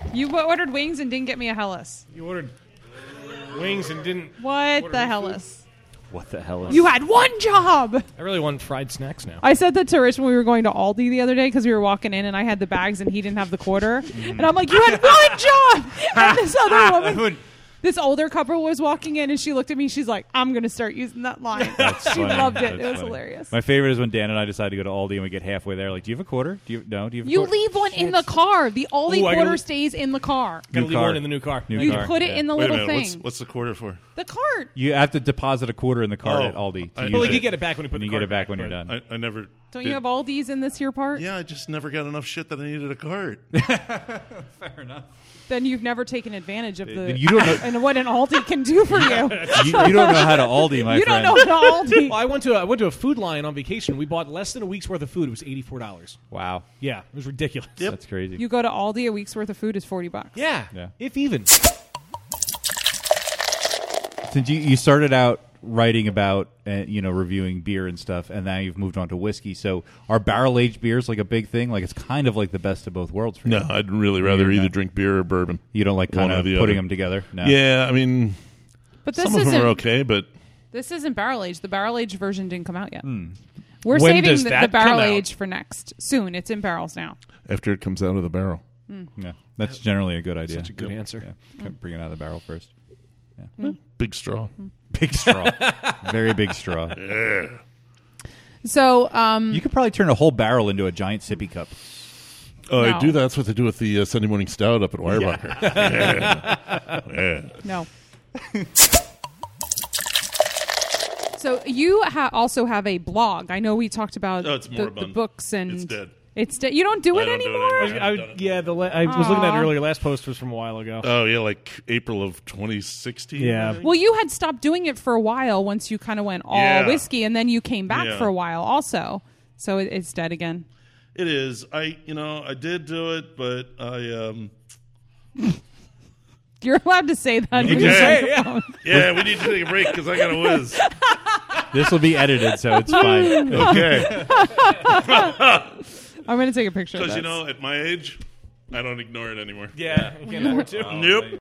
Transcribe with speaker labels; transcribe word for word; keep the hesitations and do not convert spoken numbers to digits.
Speaker 1: You ordered wings and didn't get me a Hellas.
Speaker 2: You ordered wings and didn't.
Speaker 1: What the Hellas?
Speaker 3: What the hell is
Speaker 1: You had one job.
Speaker 2: I really want fried snacks now.
Speaker 1: I said that to Rich when we were going to Aldi the other day because we were walking in and I had the bags and he didn't have the quarter. Mm. And I'm like, you had one job. And this other woman, this older couple was walking in and she looked at me. She's like, I'm going to start using that line.
Speaker 3: That's
Speaker 1: she
Speaker 3: funny.
Speaker 1: loved it.
Speaker 3: That's
Speaker 1: it was
Speaker 3: funny.
Speaker 1: hilarious.
Speaker 3: My favorite is when Dan and I decide to go to Aldi and we get halfway there. Like, do you have a quarter? Do you no? Do you? Have a
Speaker 1: You
Speaker 3: quarter?
Speaker 1: leave one in the car. The Aldi
Speaker 2: Ooh, I
Speaker 1: quarter
Speaker 2: gotta-
Speaker 1: stays in the car.
Speaker 2: Gotta
Speaker 3: New
Speaker 2: leave
Speaker 3: car.
Speaker 2: one in the new car.
Speaker 3: New
Speaker 1: You
Speaker 3: car,
Speaker 1: put it
Speaker 3: yeah.
Speaker 1: in the
Speaker 4: Wait a
Speaker 1: little
Speaker 4: minute.
Speaker 1: thing.
Speaker 4: What's, what's the quarter for?
Speaker 1: The cart.
Speaker 3: You have to deposit a quarter in the cart
Speaker 4: Oh,
Speaker 3: at Aldi. To
Speaker 4: I-
Speaker 3: use
Speaker 2: Well,
Speaker 3: it.
Speaker 2: you get it back when you put
Speaker 3: and
Speaker 2: the
Speaker 3: you get
Speaker 2: cart
Speaker 3: it back
Speaker 2: back,
Speaker 3: when you're
Speaker 2: but-
Speaker 3: done.
Speaker 4: I, I never.
Speaker 1: Don't
Speaker 4: did.
Speaker 1: you have Aldi's in this here part?
Speaker 4: Yeah, I just never got enough shit that I needed a cart.
Speaker 3: Fair enough.
Speaker 1: Then you've never taken advantage of the
Speaker 3: Then you don't know-
Speaker 1: and what an Aldi can do for you.
Speaker 3: you, you don't know how to Aldi, my
Speaker 1: you
Speaker 3: friend.
Speaker 1: don't know how Aldi.
Speaker 2: Well, I went to a, I went to a Food Lion on vacation. We bought less than a week's worth of food. It was eighty-four dollars.
Speaker 3: Wow,
Speaker 2: Yeah, it was ridiculous.
Speaker 4: Yep.
Speaker 3: that's crazy.
Speaker 1: You go to Aldi, a week's worth of food is forty bucks.
Speaker 2: Yeah,
Speaker 3: Yeah.
Speaker 2: if even.
Speaker 3: Since you, you started out writing about, uh, you know, reviewing beer and stuff, and now you've moved on to whiskey. So are barrel-aged beers like a big thing? Like it's kind of like the best of both worlds for you.
Speaker 4: No, I'd really rather
Speaker 3: You're
Speaker 4: either
Speaker 3: not-
Speaker 4: drink beer or bourbon.
Speaker 3: You don't like kind
Speaker 4: One or
Speaker 3: of
Speaker 4: the
Speaker 3: putting
Speaker 4: other.
Speaker 3: them together? No.
Speaker 4: Yeah, I mean,
Speaker 1: But this
Speaker 4: some of
Speaker 1: isn't
Speaker 4: them are okay, but
Speaker 1: this isn't barrel aged. The barrel aged version didn't come out yet.
Speaker 3: Hmm.
Speaker 1: We're
Speaker 2: When
Speaker 1: saving
Speaker 2: does
Speaker 1: the,
Speaker 2: that
Speaker 1: the barrel
Speaker 2: come out?
Speaker 1: age for next soon. It's in barrels now.
Speaker 4: after it comes out of the barrel.
Speaker 3: Yeah, that's generally a good idea.
Speaker 2: Such a good answer.
Speaker 3: Yeah. Bring it out of the barrel first.
Speaker 4: Big straw.
Speaker 3: Big straw. Very big straw.
Speaker 1: So, um,
Speaker 3: You could probably turn a whole barrel into a giant sippy cup.
Speaker 4: Oh,
Speaker 1: No.
Speaker 4: I do that. That's what they do with the uh, Sunday morning stout up at Weyerbacher. Yeah. Yeah.
Speaker 1: no. So you ha- also have a blog. I know we talked about
Speaker 4: Oh, it's
Speaker 1: the, the
Speaker 4: moribund.
Speaker 1: books and
Speaker 4: It's dead.
Speaker 1: It's dead. You don't do
Speaker 4: I
Speaker 1: it
Speaker 4: don't do it
Speaker 1: anymore.
Speaker 4: anymore.
Speaker 2: I,
Speaker 4: haven't done it.
Speaker 2: yeah, the la- I was looking at it
Speaker 1: Aw.
Speaker 2: earlier. Last post was from a while ago.
Speaker 4: Oh, yeah, like April of twenty sixteen.
Speaker 2: Yeah.
Speaker 4: I think?
Speaker 1: Well, you had stopped doing it for a while once you kind of went all
Speaker 4: Yeah.
Speaker 1: whiskey, and then you came back
Speaker 4: Yeah.
Speaker 1: for a while also. So it, it's dead again.
Speaker 4: It is. I, you know, I did do it, but I, um,
Speaker 1: You're allowed to say that.
Speaker 4: You
Speaker 1: in
Speaker 4: can
Speaker 1: your
Speaker 4: say it,
Speaker 1: microphone.
Speaker 4: yeah, we need to take a break because I got to whiz.
Speaker 3: This will be edited, so it's fine.
Speaker 4: Okay.
Speaker 1: I'm going to take a picture of
Speaker 4: Because,
Speaker 1: this.
Speaker 4: you know, at my age, I don't ignore it anymore.
Speaker 2: Yeah, again, number two.
Speaker 4: Nope.